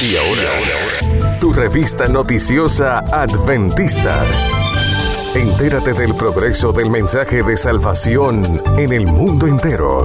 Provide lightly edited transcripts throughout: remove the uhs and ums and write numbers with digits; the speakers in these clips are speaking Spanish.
Y ahora, tu revista noticiosa adventista. Entérate del progreso del mensaje de salvación en el mundo entero.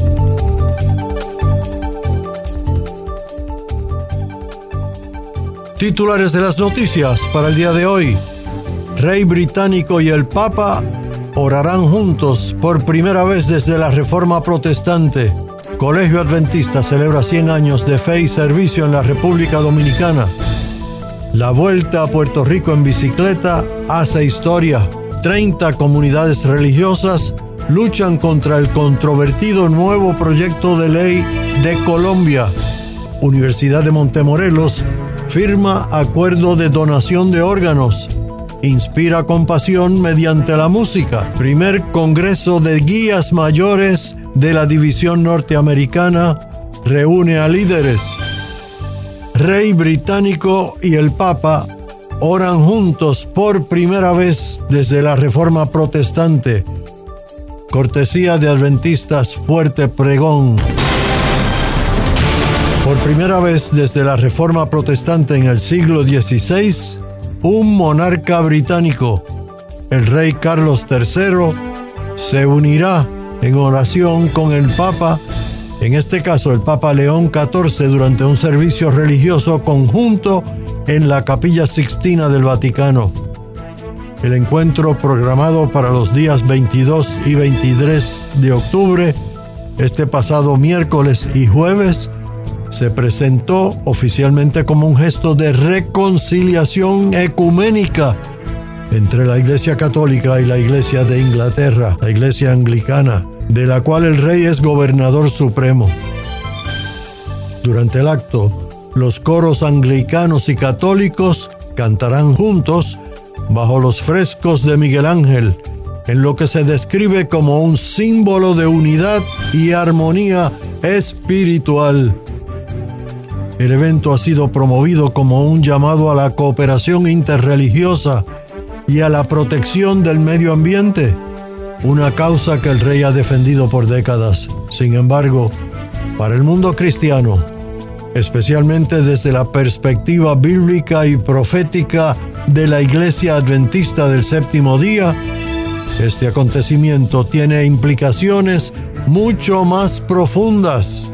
Titulares de las noticias para el día de hoy. Rey británico y el Papa orarán juntos por primera vez desde la Reforma Protestante. Colegio Adventista celebra 100 años de fe y servicio en la República Dominicana. La vuelta a Puerto Rico en bicicleta hace historia. 30 comunidades religiosas luchan contra el controvertido nuevo proyecto de ley de Colombia. Universidad de Montemorelos firma acuerdo de donación de órganos. Inspira compasión mediante la música. Primer Congreso de Guías Mayores de la División Norteamericana reúne a líderes. Rey británico y el Papa oran juntos por primera vez desde la Reforma Protestante. Cortesía de Adventistas Fuerte Pregón. Por primera vez desde la Reforma Protestante en el siglo XVI, un monarca británico, el rey Carlos III, se unirá en oración con el Papa, en este caso el Papa León XIV, durante un servicio religioso conjunto en la Capilla Sixtina del Vaticano. El encuentro, programado para los días 22 y 23 de octubre, este pasado miércoles y jueves, se presentó oficialmente como un gesto de reconciliación ecuménica entre la Iglesia Católica y la Iglesia de Inglaterra, la Iglesia Anglicana, de la cual el rey es gobernador supremo. Durante el acto, los coros anglicanos y católicos cantarán juntos bajo los frescos de Miguel Ángel, en lo que se describe como un símbolo de unidad y armonía espiritual. El evento ha sido promovido como un llamado a la cooperación interreligiosa y a la protección del medio ambiente, una causa que el rey ha defendido por décadas. Sin embargo, para el mundo cristiano, especialmente desde la perspectiva bíblica y profética de la Iglesia Adventista del Séptimo Día, este acontecimiento tiene implicaciones mucho más profundas.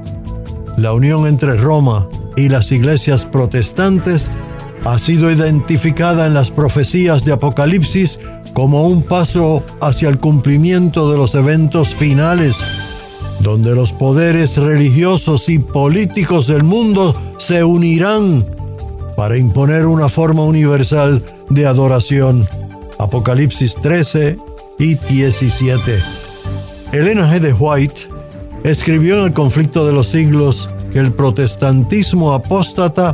La unión entre Roma y las iglesias protestantes ha sido identificada en las profecías de Apocalipsis como un paso hacia el cumplimiento de los eventos finales, donde los poderes religiosos y políticos del mundo se unirán para imponer una forma universal de adoración. Apocalipsis 13 y 17. Elena G. de White escribió en El conflicto de los siglos que el protestantismo apóstata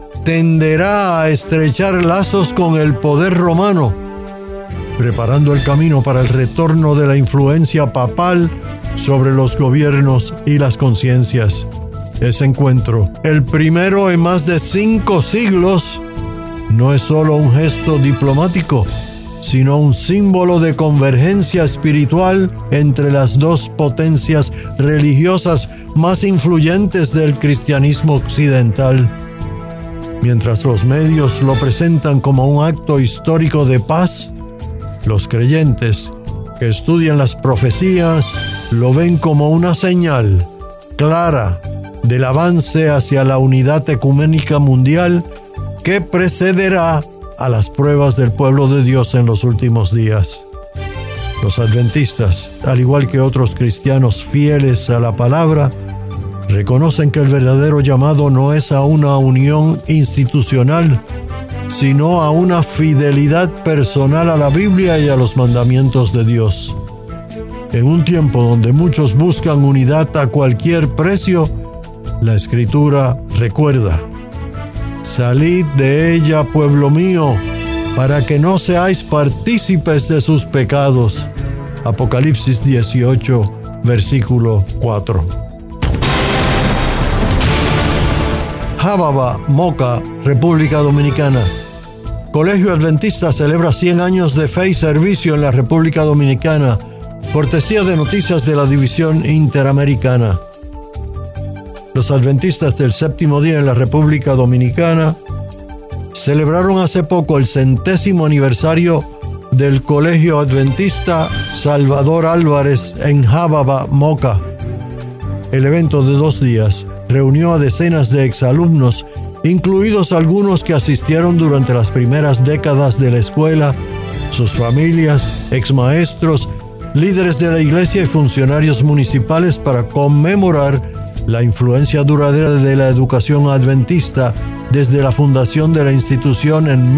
tenderá a estrechar lazos con el poder romano, preparando el camino para el retorno de la influencia papal sobre los gobiernos y las conciencias. Ese encuentro, el primero en más de 5 siglos, no es solo un gesto diplomático, sino un símbolo de convergencia espiritual entre las dos potencias religiosas más influyentes del cristianismo occidental. Mientras los medios lo presentan como un acto histórico de paz, los creyentes que estudian las profecías lo ven como una señal clara del avance hacia la unidad ecuménica mundial que precederá a las pruebas del pueblo de Dios en los últimos días. Los adventistas, al igual que otros cristianos fieles a la palabra, reconocen que el verdadero llamado no es a una unión institucional, sino a una fidelidad personal a la Biblia y a los mandamientos de Dios. En un tiempo donde muchos buscan unidad a cualquier precio, la Escritura recuerda: salid de ella, pueblo mío, para que no seáis partícipes de sus pecados. Apocalipsis 18, versículo 4. Jábaba, Moca, República Dominicana. Colegio Adventista celebra 100 años de fe y servicio en la República Dominicana, cortesía de Noticias de la División Interamericana. Los adventistas del séptimo día en la República Dominicana celebraron hace poco el 100º aniversario del Colegio Adventista Salvador Álvarez en Jábaba, Moca. El evento de 2 días reunió a decenas de exalumnos, incluidos algunos que asistieron durante las primeras décadas de la escuela, sus familias, exmaestros, líderes de la iglesia y funcionarios municipales para conmemorar la influencia duradera de la educación adventista desde la fundación de la institución en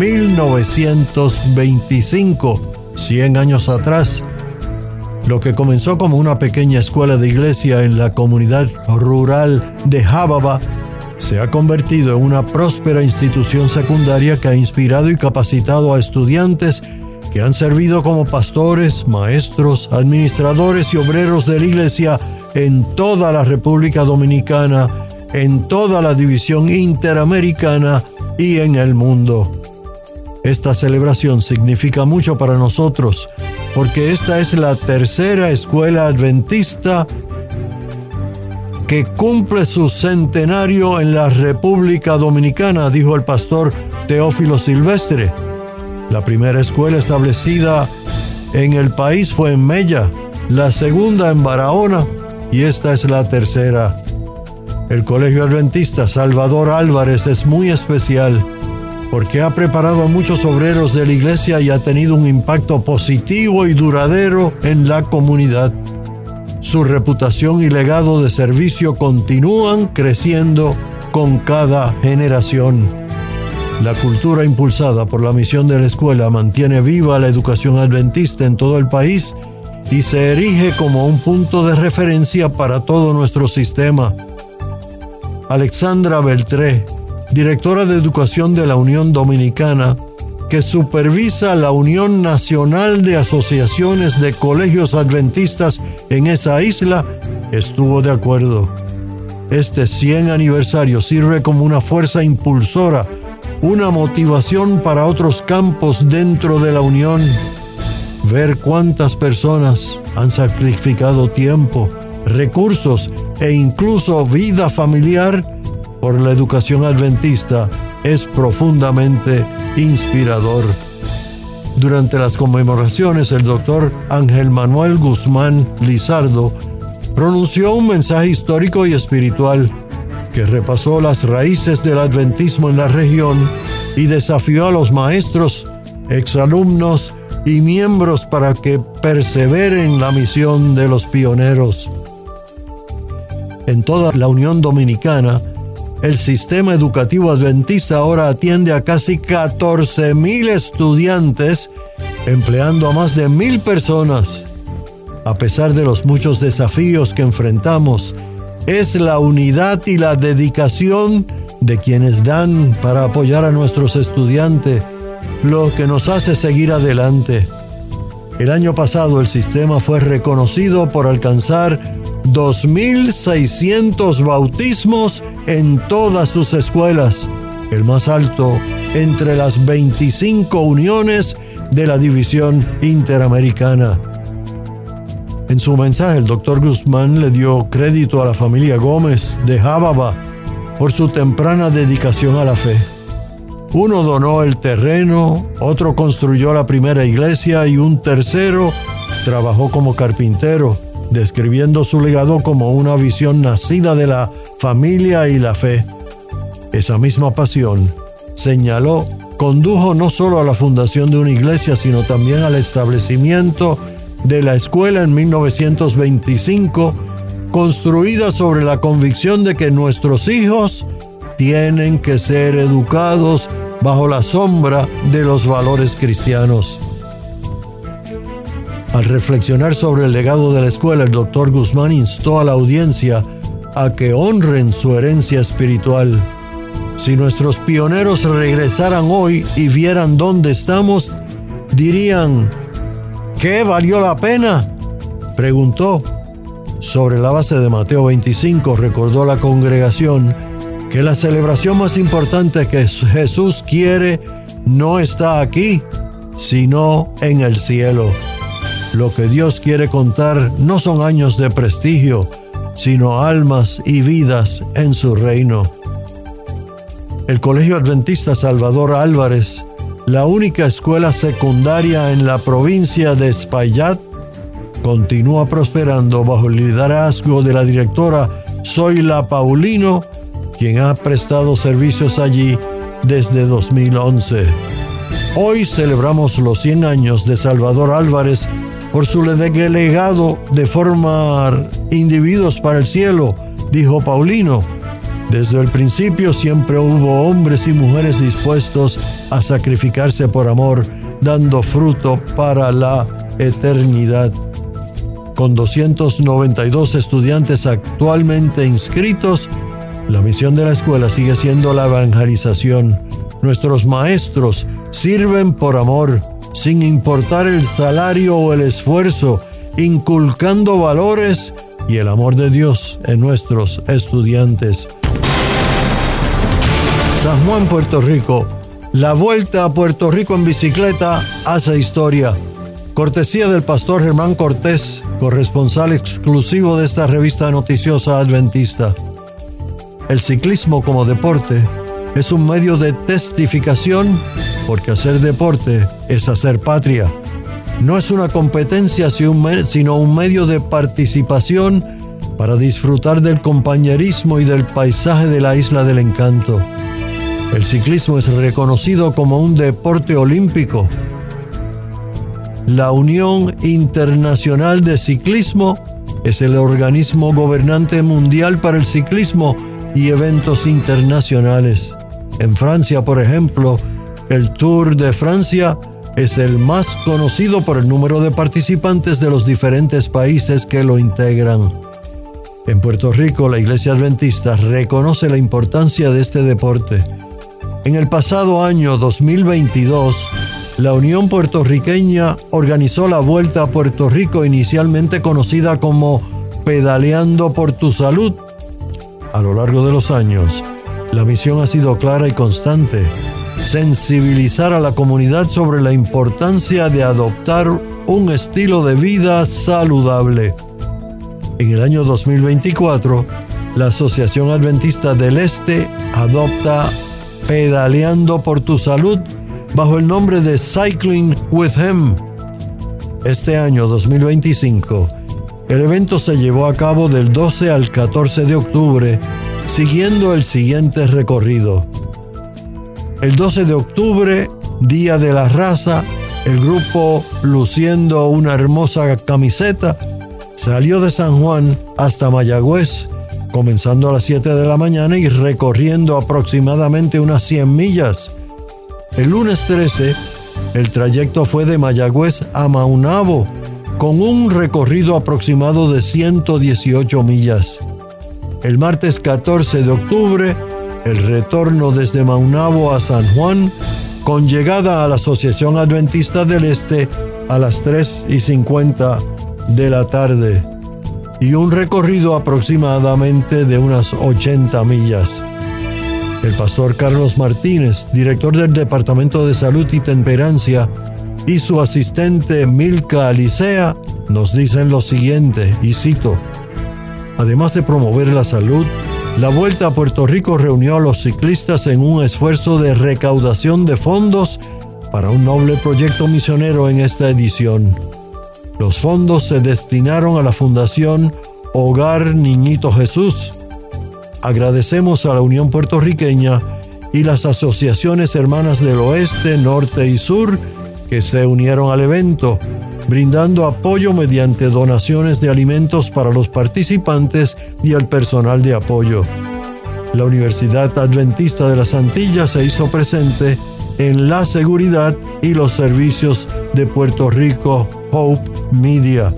1925, 100 años atrás. Lo que comenzó como una pequeña escuela de iglesia en la comunidad rural de Jábaba se ha convertido en una próspera institución secundaria que ha inspirado y capacitado a estudiantes que han servido como pastores, maestros, administradores y obreros de la iglesia en toda la República Dominicana, en toda la división interamericana y en el mundo. Esta celebración significa mucho para nosotros, porque esta es la tercera escuela adventista que cumple su centenario en la República Dominicana, dijo el pastor Teófilo Silvestre. La primera escuela establecida en el país fue en Mella, la segunda en Barahona y esta es la tercera. El Colegio Adventista Salvador Álvarez es muy especial porque ha preparado a muchos obreros de la iglesia y ha tenido un impacto positivo y duradero en la comunidad. Su reputación y legado de servicio continúan creciendo con cada generación. La cultura impulsada por la misión de la escuela mantiene viva la educación adventista en todo el país y se erige como un punto de referencia para todo nuestro sistema. Alexandra Beltré, directora de Educación de la Unión Dominicana, que supervisa la Unión Nacional de Asociaciones de Colegios Adventistas en esa isla, estuvo de acuerdo. Este 100 aniversario sirve como una fuerza impulsora, una motivación para otros campos dentro de la Unión. Ver cuántas personas han sacrificado tiempo, recursos e incluso vida familiar por la educación adventista es profundamente inspirador. Durante las conmemoraciones, el doctor Ángel Manuel Guzmán Lizardo pronunció un mensaje histórico y espiritual que repasó las raíces del adventismo en la región y desafió a los maestros, exalumnos y miembros para que perseveren la misión de los pioneros. En toda la Unión Dominicana, el sistema educativo adventista ahora atiende a casi 14,000 estudiantes, empleando a más de 1,000 personas. A pesar de los muchos desafíos que enfrentamos, es la unidad y la dedicación de quienes dan para apoyar a nuestros estudiantes lo que nos hace seguir adelante. El año pasado el sistema fue reconocido por alcanzar 2,600 bautismos en todas sus escuelas, el más alto entre las 25 uniones de la división interamericana. En su mensaje, el doctor Guzmán le dio crédito a la familia Gómez de Jábaba por su temprana dedicación a la fe. Uno donó el terreno, otro construyó la primera iglesia y un tercero trabajó como carpintero, describiendo su legado como una visión nacida de la familia y la fe. Esa misma pasión, señaló, condujo no solo a la fundación de una iglesia, sino también al establecimiento de la escuela en 1925, construida sobre la convicción de que nuestros hijos tienen que ser educados bajo la sombra de los valores cristianos. Al reflexionar sobre el legado de la escuela, el doctor Guzmán instó a la audiencia a que honren su herencia espiritual. Si nuestros pioneros regresaran hoy y vieran dónde estamos, dirían: ¿qué valió la pena?, preguntó. Sobre la base de Mateo 25, recordó la congregación que la celebración más importante que Jesús quiere no está aquí, sino en el cielo. Lo que Dios quiere contar no son años de prestigio, sino almas y vidas en su reino. El Colegio Adventista Salvador Álvarez, la única escuela secundaria en la provincia de Espaillat, continúa prosperando bajo el liderazgo de la directora Zoila Paulino, quien ha prestado servicios allí desde 2011. Hoy celebramos los 100 años de Salvador Álvarez por su legado de formar individuos para el cielo, dijo Paulino. Desde el principio siempre hubo hombres y mujeres dispuestos a sacrificarse por amor, dando fruto para la eternidad. Con 292 estudiantes actualmente inscritos, la misión de la escuela sigue siendo la evangelización. Nuestros maestros sirven por amor, sin importar el salario o el esfuerzo, inculcando valores y el amor de Dios en nuestros estudiantes. San Juan, Puerto Rico. La vuelta a Puerto Rico en bicicleta hace historia. Cortesía del pastor Germán Cortés, corresponsal exclusivo de esta revista noticiosa adventista. El ciclismo como deporte es un medio de testificación, porque hacer deporte es hacer patria. No es una competencia, sino un medio de participación para disfrutar del compañerismo y del paisaje de la Isla del Encanto. El ciclismo es reconocido como un deporte olímpico. La Unión Internacional de Ciclismo es el organismo gobernante mundial para el ciclismo y eventos internacionales. En Francia, por ejemplo, el Tour de Francia es el más conocido por el número de participantes de los diferentes países que lo integran. En Puerto Rico, la Iglesia Adventista reconoce la importancia de este deporte. En el pasado año 2022, la Unión Puertorriqueña organizó la Vuelta a Puerto Rico, inicialmente conocida como Pedaleando por tu Salud. A lo largo de los años, la misión ha sido clara y constante: sensibilizar a la comunidad sobre la importancia de adoptar un estilo de vida saludable. En el año 2024, la Asociación Adventista del Este adopta Pedaleando por tu Salud bajo el nombre de Cycling with Him. Este año 2025, el evento se llevó a cabo del 12 al 14 de octubre, siguiendo el siguiente recorrido. El 12 de octubre, Día de la Raza, el grupo, luciendo una hermosa camiseta, salió de San Juan hasta Mayagüez, comenzando a las 7 de la mañana y recorriendo aproximadamente unas 100 millas. El lunes 13, el trayecto fue de Mayagüez a Maunabo, con un recorrido aproximado de 118 millas. El martes 14 de octubre, el retorno desde Maunabo a San Juan, con llegada a la Asociación Adventista del Este a las 3:50 de la tarde, y un recorrido aproximadamente de unas 80 millas. El pastor Carlos Martínez, director del Departamento de Salud y Temperancia, y su asistente Milka Alicea nos dicen lo siguiente, y cito: además de promover la salud, la Vuelta a Puerto Rico reunió a los ciclistas en un esfuerzo de recaudación de fondos para un noble proyecto misionero en esta edición. Los fondos se destinaron a la Fundación Hogar Niñito Jesús. Agradecemos a la Unión Puertorriqueña y las asociaciones hermanas del Oeste, Norte y Sur que se unieron al evento, brindando apoyo mediante donaciones de alimentos para los participantes y el personal de apoyo. La Universidad Adventista de las Antillas se hizo presente en la seguridad y los servicios de Puerto Rico Hope Media.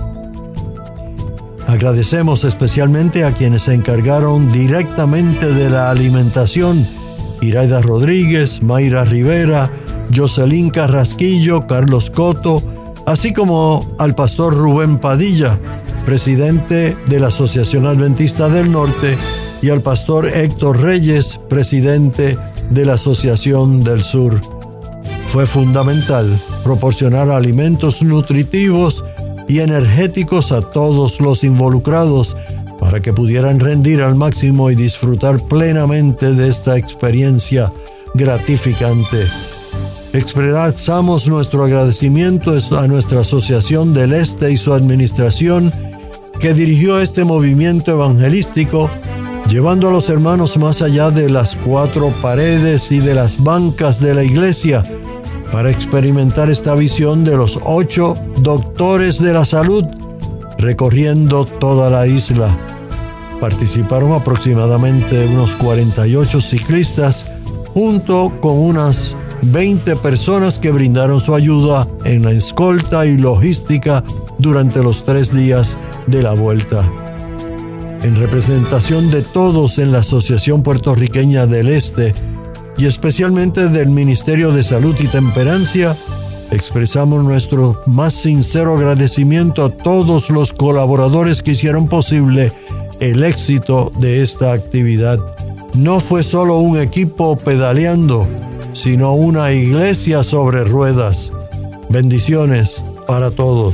Agradecemos especialmente a quienes se encargaron directamente de la alimentación: Iraida Rodríguez, Mayra Rivera, Jocelyn Carrasquillo, Carlos Coto, así como al pastor Rubén Padilla, presidente de la Asociación Adventista del Norte, y al pastor Héctor Reyes, presidente de la Asociación del Sur. Fue fundamental proporcionar alimentos nutritivos y energéticos a todos los involucrados para que pudieran rendir al máximo y disfrutar plenamente de esta experiencia gratificante. Expresamos nuestro agradecimiento a nuestra Asociación del Este y su administración, que dirigió este movimiento evangelístico, llevando a los hermanos más allá de las cuatro paredes y de las bancas de la iglesia, para experimentar esta visión de los 8 doctores de la salud recorriendo toda la isla. Participaron aproximadamente unos 48 ciclistas, junto con unas 20 personas que brindaron su ayuda en la escolta y logística durante los 3 días de la vuelta. En representación de todos en la Asociación Puertorriqueña del Este y especialmente del Ministerio de Salud y Temperancia, expresamos nuestro más sincero agradecimiento a todos los colaboradores que hicieron posible el éxito de esta actividad. No fue solo un equipo pedaleando, sino una iglesia sobre ruedas. Bendiciones para todos.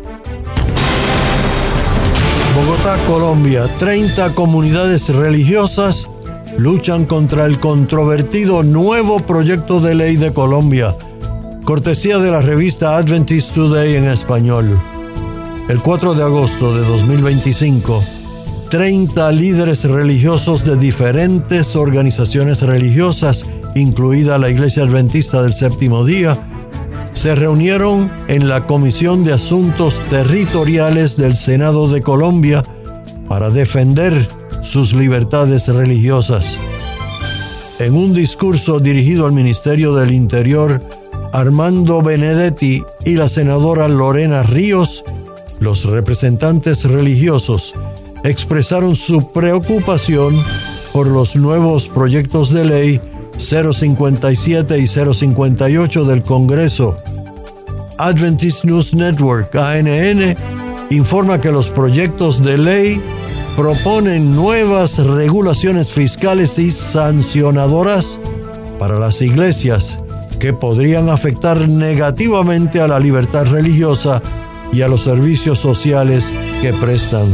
Bogotá, Colombia. 30 comunidades religiosas luchan contra el controvertido nuevo proyecto de ley de Colombia, cortesía de la revista Adventist Today en español. El 4 de agosto de 2025, 30 líderes religiosos de diferentes organizaciones religiosas, incluida la Iglesia Adventista del Séptimo Día, se reunieron en la Comisión de Asuntos Territoriales del Senado de Colombia para defender sus libertades religiosas. En un discurso dirigido al Ministerio del Interior, Armando Benedetti y la senadora Lorena Ríos, los representantes religiosos expresaron su preocupación por los nuevos proyectos de ley 057 y 058 del Congreso. Adventist News Network, ANN, informa que los proyectos de ley proponen nuevas regulaciones fiscales y sancionadoras para las iglesias que podrían afectar negativamente a la libertad religiosa y a los servicios sociales que prestan.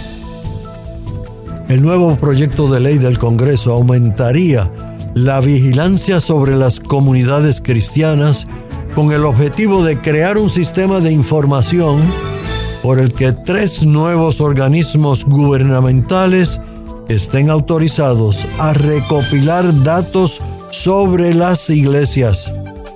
El nuevo proyecto de ley del Congreso aumentaría la vigilancia sobre las comunidades cristianas con el objetivo de crear un sistema de información por el que 3 nuevos organismos gubernamentales estén autorizados a recopilar datos sobre las iglesias.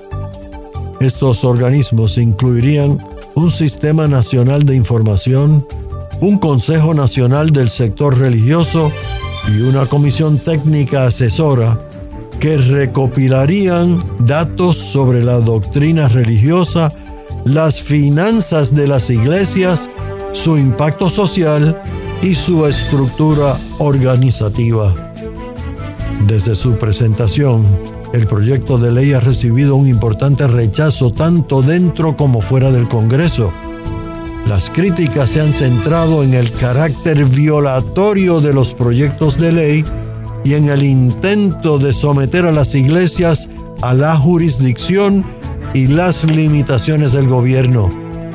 Estos organismos incluirían un Sistema Nacional de Información, un Consejo Nacional del Sector Religioso y una Comisión Técnica Asesora que recopilarían datos sobre la doctrina religiosa, las finanzas de las iglesias, su impacto social y su estructura organizativa. Desde su presentación, el proyecto de ley ha recibido un importante rechazo tanto dentro como fuera del Congreso. Las críticas se han centrado en el carácter violatorio de los proyectos de ley y en el intento de someter a las iglesias a la jurisdicción y las limitaciones del gobierno.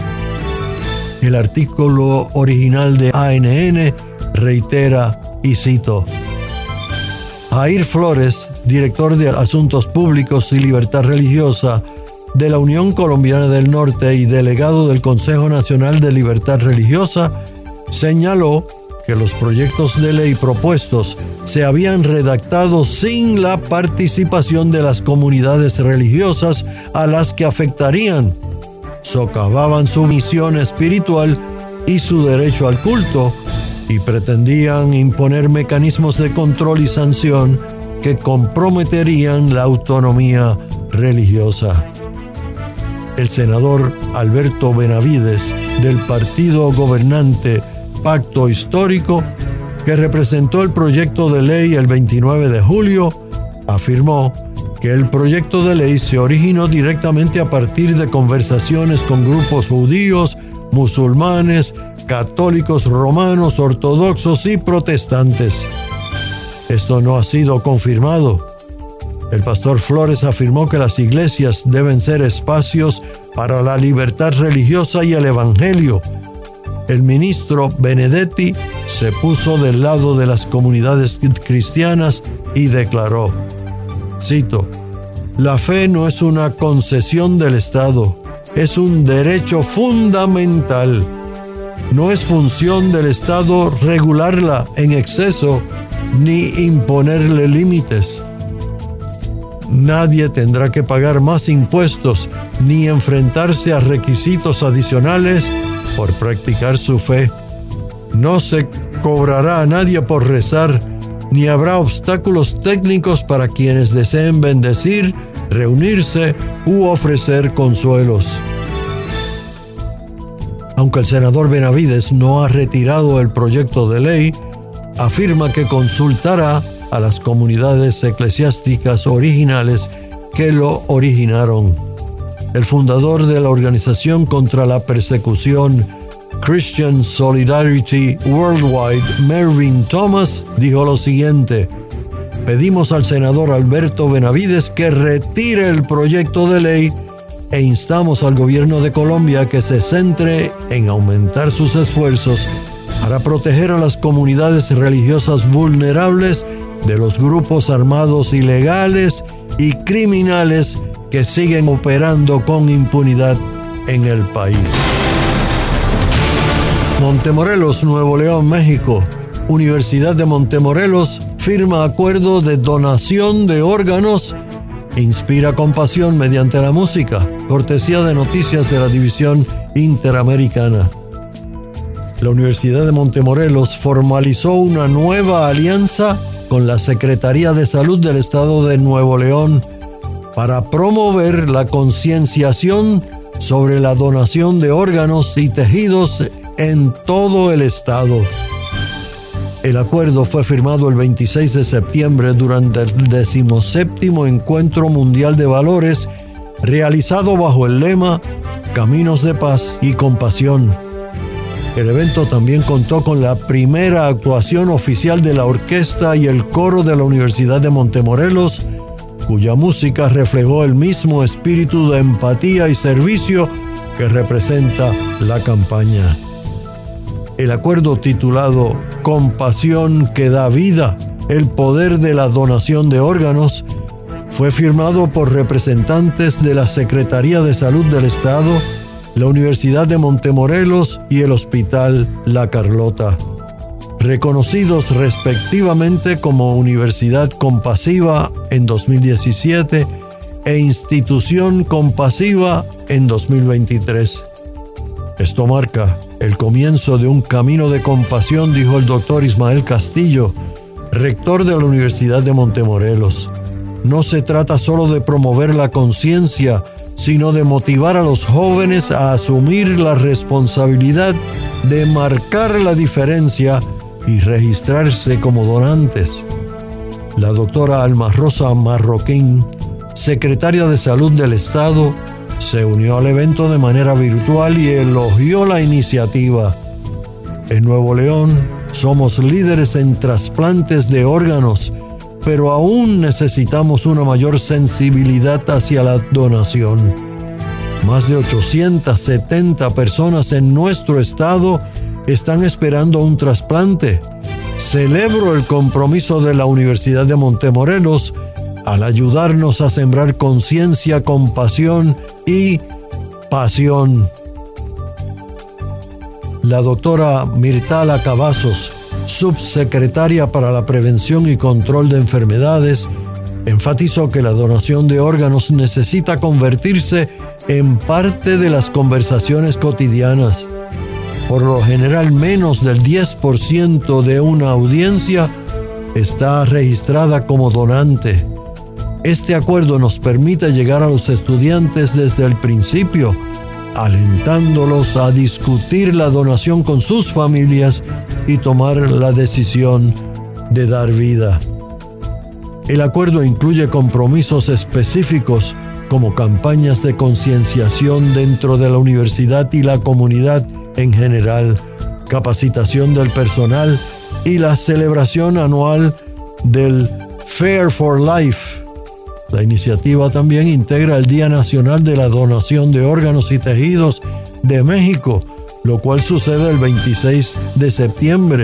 El artículo original de ANN reitera, y cito: Jair Flores, director de Asuntos Públicos y Libertad Religiosa de la Unión Colombiana del Norte y delegado del Consejo Nacional de Libertad Religiosa, señaló que los proyectos de ley propuestos se habían redactado sin la participación de las comunidades religiosas a las que afectarían, socavaban su misión espiritual y su derecho al culto, y pretendían imponer mecanismos de control y sanción que comprometerían la autonomía religiosa. El senador Alberto Benavides, del partido gobernante Pacto Histórico, que representó el proyecto de ley el 29 de julio, afirmó que el proyecto de ley se originó directamente a partir de conversaciones con grupos judíos, musulmanes, católicos romanos, ortodoxos y protestantes. Esto no ha sido confirmado. El pastor Flores afirmó que las iglesias deben ser espacios para la libertad religiosa y el evangelio. El ministro Benedetti se puso del lado de las comunidades cristianas y declaró, cito, «La fe no es una concesión del Estado, es un derecho fundamental. No es función del Estado regularla en exceso ni imponerle límites. Nadie tendrá que pagar más impuestos ni enfrentarse a requisitos adicionales por practicar su fe. No se cobrará a nadie por rezar, ni habrá obstáculos técnicos para quienes deseen bendecir, reunirse u ofrecer consuelos». Aunque el senador Benavides no ha retirado el proyecto de ley, afirma que consultará a las comunidades eclesiásticas originales que lo originaron. El fundador de la organización contra la persecución Christian Solidarity Worldwide, Mervyn Thomas, dijo lo siguiente: «Pedimos al senador Alberto Benavides que retire el proyecto de ley e instamos al gobierno de Colombia que se centre en aumentar sus esfuerzos para proteger a las comunidades religiosas vulnerables de los grupos armados ilegales y criminales que siguen operando con impunidad en el país». Montemorelos, Nuevo León, México. Universidad de Montemorelos firma acuerdo de donación de órganos. Inspira compasión mediante la música. Cortesía de Noticias de la División Interamericana. La Universidad de Montemorelos formalizó una nueva alianza con la Secretaría de Salud del Estado de Nuevo León para promover la concienciación sobre la donación de órganos y tejidos en todo el estado. El acuerdo fue firmado el 26 de septiembre durante el 17º Encuentro Mundial de Valores, realizado bajo el lema Caminos de Paz y Compasión. El evento también contó con la primera actuación oficial de la orquesta y el coro de la Universidad de Montemorelos, cuya música reflejó el mismo espíritu de empatía y servicio que representa la campaña. El acuerdo titulado Compasión que da vida, el poder de la donación de órganos, fue firmado por representantes de la Secretaría de Salud del Estado, la Universidad de Montemorelos y el Hospital La Carlota, reconocidos respectivamente como Universidad Compasiva en 2017 e Institución Compasiva en 2023. Esto marca el comienzo de un camino de compasión, dijo el doctor Ismael Castillo, rector de la Universidad de Montemorelos. No se trata solo de promover la conciencia, sino de motivar a los jóvenes a asumir la responsabilidad de marcar la diferencia y registrarse como donantes. La doctora Alma Rosa Marroquín, secretaria de Salud del Estado, se unió al evento de manera virtual y elogió la iniciativa. En Nuevo León somos líderes en trasplantes de órganos, pero aún necesitamos una mayor sensibilidad hacia la donación. Más de 870 personas en nuestro estado están esperando un trasplante. Celebro el compromiso de la Universidad de Montemorelos al ayudarnos a sembrar conciencia, compasión y pasión. La doctora Mirtala Cavazos, subsecretaria para la Prevención y Control de Enfermedades, enfatizó que la donación de órganos necesita convertirse en parte de las conversaciones cotidianas. Por lo general, menos del 10% de una audiencia está registrada como donante. Este acuerdo nos permite llegar a los estudiantes desde el principio, alentándolos a discutir la donación con sus familias y tomar la decisión de dar vida. El acuerdo incluye compromisos específicos como campañas de concienciación dentro de la universidad y la comunidad en general, capacitación del personal y la celebración anual del Fair for Life. La iniciativa también integra el Día Nacional de la Donación de Órganos y Tejidos de México, lo cual sucede el 26 de septiembre,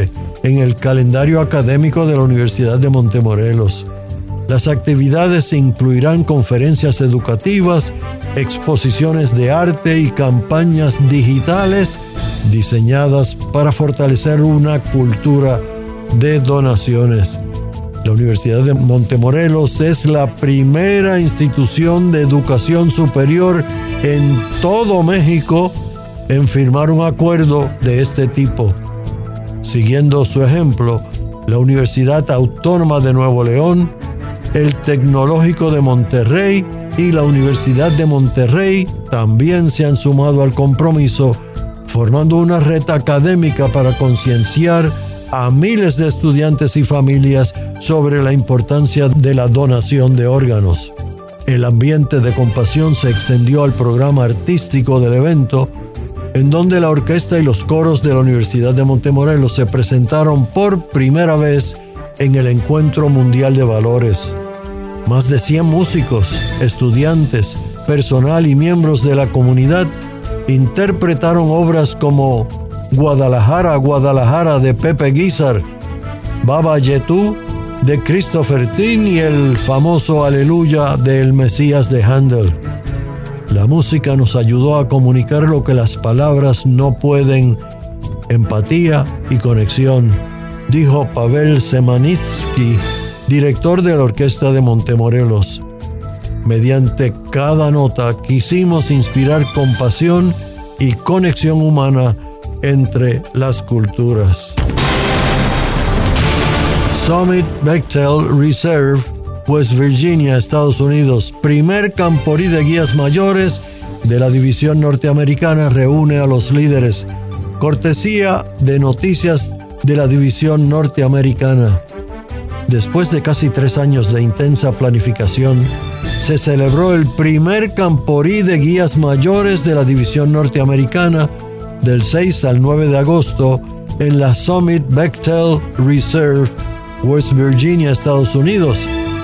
en el calendario académico de la Universidad de Montemorelos. Las actividades incluirán conferencias educativas, exposiciones de arte y campañas digitales diseñadas para fortalecer una cultura de donaciones. La Universidad de Montemorelos es la primera institución de educación superior en todo México en firmar un acuerdo de este tipo. Siguiendo su ejemplo, la Universidad Autónoma de Nuevo León, el Tecnológico de Monterrey y la Universidad de Monterrey también se han sumado al compromiso, formando una red académica para concienciar a miles de estudiantes y familias sobre la importancia de la donación de órganos. El ambiente de compasión se extendió al programa artístico del evento, en donde la orquesta y los coros de la Universidad de Montemorelos se presentaron por primera vez en el Encuentro Mundial de Valores. Más de 100 músicos, estudiantes, personal y miembros de la comunidad interpretaron obras como Guadalajara, Guadalajara de Pepe Guizar, Baba Yetú de Christopher Tin y el famoso Aleluya del Mesías de Handel. La música nos ayudó a comunicar lo que las palabras no pueden: empatía y conexión, dijo Pavel Semanitsky, director de la Orquesta de Montemorelos. Mediante cada nota quisimos inspirar compasión y conexión humana entre las culturas. Summit Bechtel Reserve, West Virginia, Estados Unidos, primer camporí de guías mayores de la división norteamericana, reúne a los líderes. Cortesía de Noticias de la división norteamericana. Después de casi 3 años de intensa planificación, se celebró el primer camporí de guías mayores de la división norteamericana del 6 al 9 de agosto en la Summit Bechtel Reserve, West Virginia, Estados Unidos.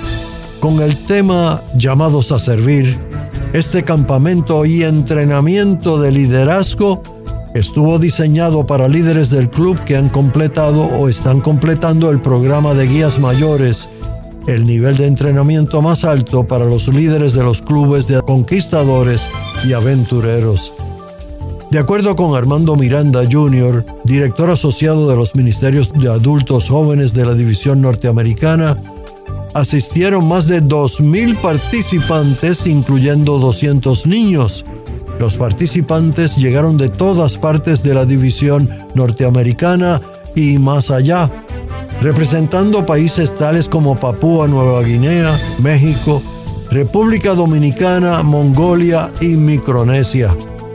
Con el tema Llamados a Servir, este campamento y entrenamiento de liderazgo estuvo diseñado para líderes del club que han completado o están completando el programa de guías mayores, el nivel de entrenamiento más alto para los líderes de los clubes de conquistadores y aventureros. De acuerdo con Armando Miranda Jr., director asociado de los Ministerios de Adultos Jóvenes de la División Norteamericana, asistieron más de 2,000 participantes, incluyendo 200 niños. Los participantes llegaron de todas partes de la División Norteamericana y más allá, representando países tales como Papúa Nueva Guinea, México, República Dominicana, Mongolia y Micronesia.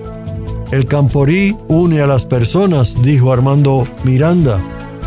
El camporí une a las personas, dijo Armando Miranda.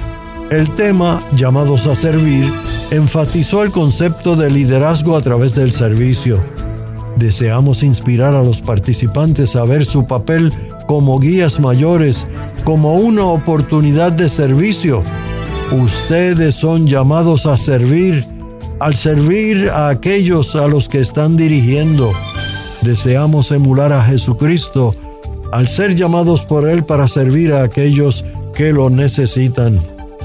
El tema, Llamados a Servir, enfatizó el concepto de liderazgo a través del servicio. Deseamos inspirar a los participantes a ver su papel como guías mayores como una oportunidad de servicio. Ustedes son llamados a servir, al servir a aquellos a los que están dirigiendo. Deseamos emular a Jesucristo al ser llamados por Él para servir a aquellos que lo necesitan.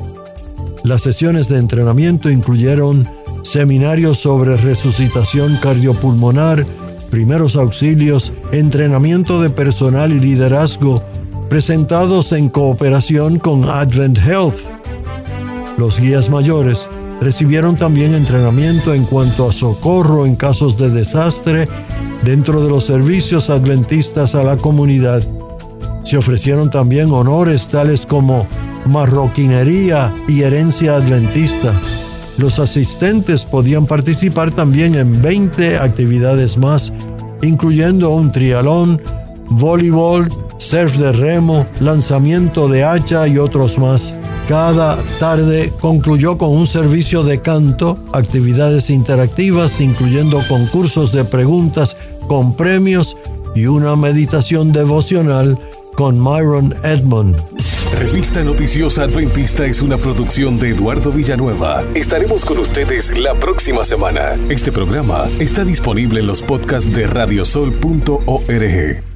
Las sesiones de entrenamiento incluyeron seminarios sobre resucitación cardiopulmonar, primeros auxilios, entrenamiento de personal y liderazgo, presentados en cooperación con Advent Health. Los guías mayores recibieron también entrenamiento en cuanto a socorro en casos de desastre dentro de los servicios adventistas a la comunidad. Se ofrecieron también honores tales como marroquinería y herencia adventista. Los asistentes podían participar también en 20 actividades más, incluyendo un triatlón, voleibol, surf de remo, lanzamiento de hacha y otros más. Cada tarde concluyó con un servicio de canto, actividades interactivas, incluyendo concursos de preguntas con premios y una meditación devocional con Myron Edmond. Revista Noticiosa Adventista es una producción de Eduardo Villanueva. Estaremos con ustedes la próxima semana. Este programa está disponible en los podcasts de radiosol.org.